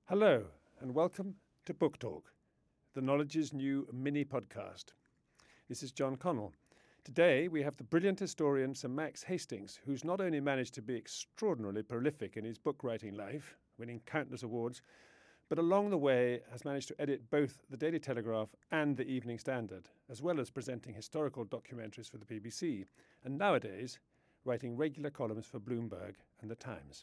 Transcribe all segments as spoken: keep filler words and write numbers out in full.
Hello, and welcome to Book Talk, the Knowledge's new mini podcast. This is John Connell. Today we have the brilliant historian Sir Max Hastings, who's not only managed to be extraordinarily prolific in his book writing life, winning countless awards, but along the way has managed to edit both the Daily Telegraph and the Evening Standard, as well as presenting historical documentaries for the B B C, and nowadays writing regular columns for Bloomberg and The Times.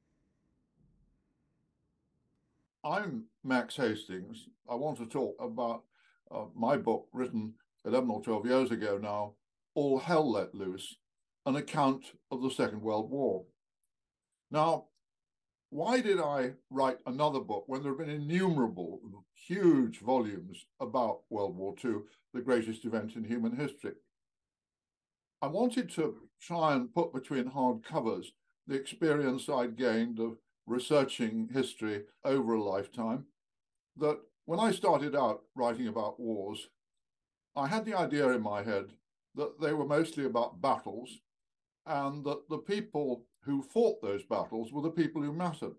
I'm Max Hastings. I want to talk about uh, my book written eleven or twelve years ago now, All Hell Let Loose, an account of the Second World War. Now, why did I write another book when there have been innumerable huge volumes about World War Two, the greatest event in human history? I wanted to try and put between hard covers the experience I'd gained of researching history over a lifetime, that when I started out writing about wars, I had the idea in my head that they were mostly about battles and that the people who fought those battles were the people who mattered.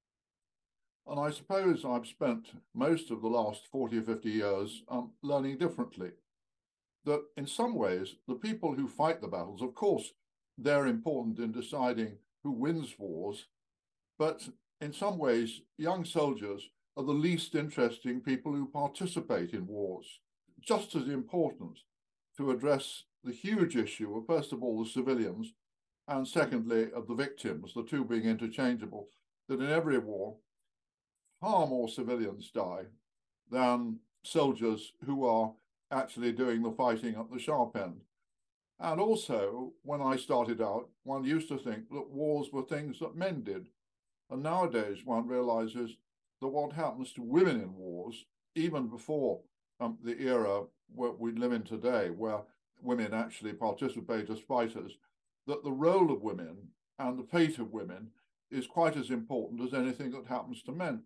And I suppose I've spent most of the last forty or fifty years um, learning differently, that in some ways, the people who fight the battles, of course, they're important in deciding who wins wars, but in some ways, young soldiers are the least interesting people who participate in wars. Just as important to address the huge issue of, first of all, the civilians, and secondly, of the victims, the two being interchangeable, that in every war, far more civilians die than soldiers who are actually doing the fighting at the sharp end. And also, when I started out, one used to think that wars were things that men did. And nowadays, one realizes that what happens to women in wars, even before um, the era where we live in today, where women actually participate as fighters, that the role of women and the fate of women is quite as important as anything that happens to men.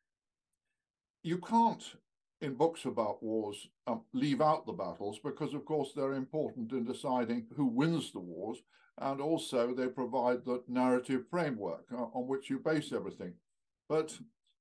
You can't, in books about wars, um, leave out the battles because, of course, they're important in deciding who wins the wars. And also they provide the narrative framework uh, on which you base everything. But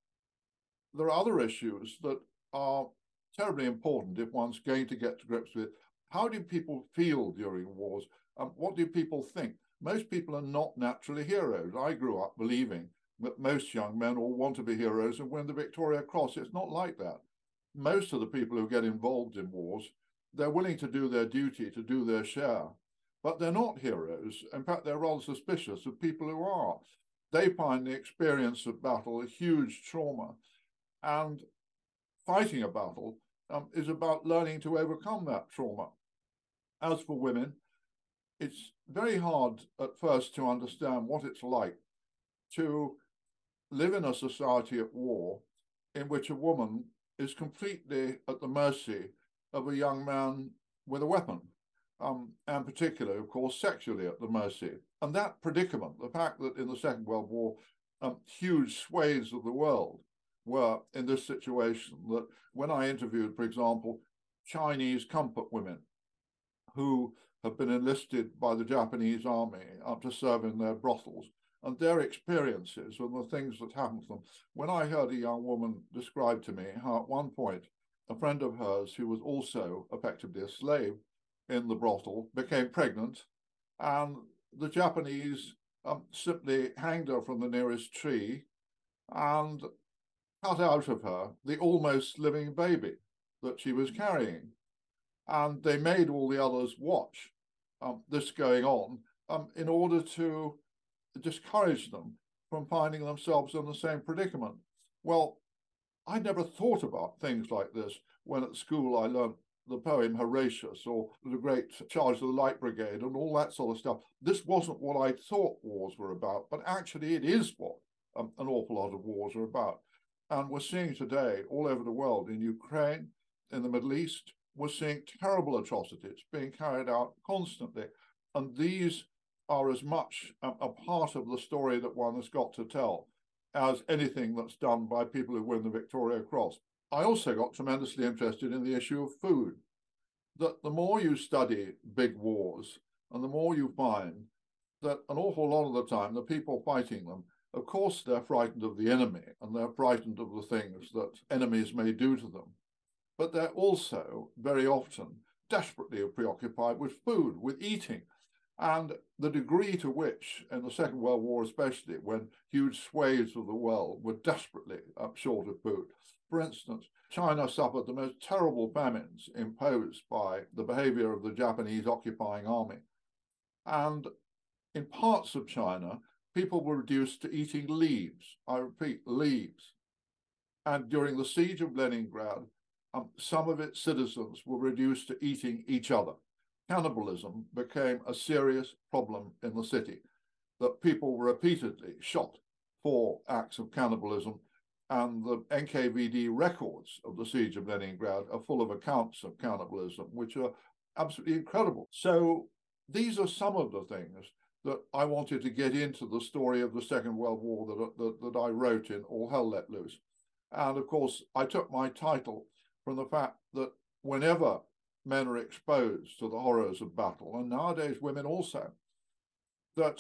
there are other issues that are terribly important if one's going to get to grips with. How do people feel during wars? Um, what do people think? Most people are not naturally heroes. I grew up believing that most young men all want to be heroes and win the Victoria Cross. It's not like that. Most of the people who get involved in wars, they're willing to do their duty, to do their share. But they're not heroes. In fact, they're rather suspicious of people who are. They find the experience of battle a huge trauma. And fighting a battle um, is about learning to overcome that trauma. As for women, it's very hard at first to understand what it's like to live in a society at war in which a woman is completely at the mercy of a young man with a weapon. Um, and particularly, of course, sexually at the mercy. And that predicament, the fact that in the Second World War, um, huge swathes of the world were in this situation, that when I interviewed, for example, Chinese comfort women who have been enlisted by the Japanese army up to serve in their brothels, and their experiences and the things that happened to them. When I heard a young woman describe to me how at one point, a friend of hers who was also effectively a slave in the brothel became pregnant, and the Japanese um, simply hanged her from the nearest tree and cut out of her the almost living baby that she was carrying. And they made all the others watch um, this going on um, in order to discourage them from finding themselves in the same predicament. Well, I never thought about things like this when at school I learned the poem Horatius or the great Charge of the Light Brigade and all that sort of stuff. This wasn't what I thought wars were about, but actually it is what um, an awful lot of wars are about. And we're seeing today all over the world, in Ukraine, in the Middle East, we're seeing terrible atrocities being carried out constantly. And these are as much a, a part of the story that one has got to tell as anything that's done by people who win the Victoria Cross. I also got tremendously interested in the issue of food, that the more you study big wars and the more you find that an awful lot of the time, the people fighting them, Of course, they're frightened of the enemy, and they're frightened of the things that enemies may do to them. But they're also very often desperately preoccupied with food, with eating. And the degree to which, in the Second World War especially, when huge swathes of the world were desperately short of food. For instance, China suffered the most terrible famines imposed by the behavior of the Japanese occupying army. And in parts of China, people were reduced to eating leaves. I repeat, leaves. And during the siege of Leningrad, um, some of its citizens were reduced to eating each other. Cannibalism became a serious problem in the city, that people were repeatedly shot for acts of cannibalism, and the N K V D records of the siege of Leningrad are full of accounts of cannibalism, which are absolutely incredible. So these are some of the things that I wanted to get into the story of the Second World War that, that, that I wrote in All Hell Let Loose. And of course, I took my title from the fact that whenever men are exposed to the horrors of battle, and nowadays women also, that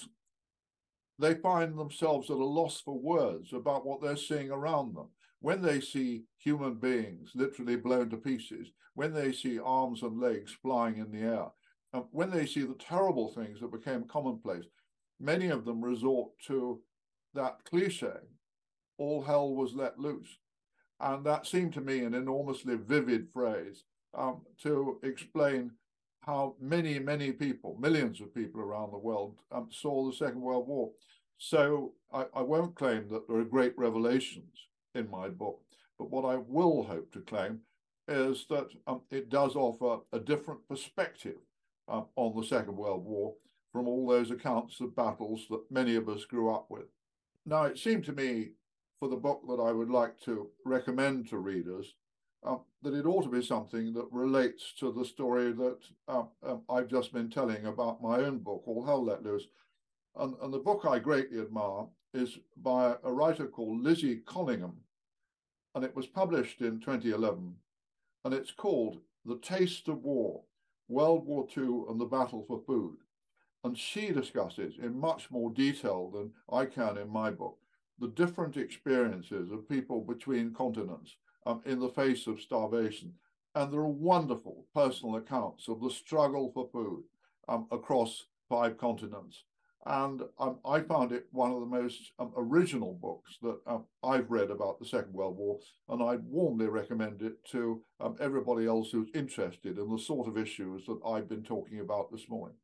they find themselves at a loss for words about what they're seeing around them. When they see human beings literally blown to pieces, when they see arms and legs flying in the air, and when they see the terrible things that became commonplace, many of them resort to that cliche, all hell was let loose. And that seemed to me an enormously vivid phrase um, to explain how many, many people, millions of people around the world, um, saw the Second World War. So I, I won't claim that there are great revelations in my book, but what I will hope to claim is that um, it does offer a different perspective uh, on the Second World War from all those accounts of battles that many of us grew up with. Now, it seemed to me, for the book that I would like to recommend to readers, uh, that it ought to be something that relates to the story that uh, uh, I've just been telling about my own book, All Hell Let Loose. And, and the book I greatly admire is by a writer called Lizzie Collingham, and it was published in twenty eleven, and it's called The Taste of War, World War Two and the Battle for Food. And she discusses in much more detail than I can in my book the different experiences of people between continents um, in the face of starvation. And there are wonderful personal accounts of the struggle for food um, across five continents. And um, I found it one of the most um, original books that um, I've read about the Second World War, and I'd warmly recommend it to um, everybody else who's interested in the sort of issues that I've been talking about this morning.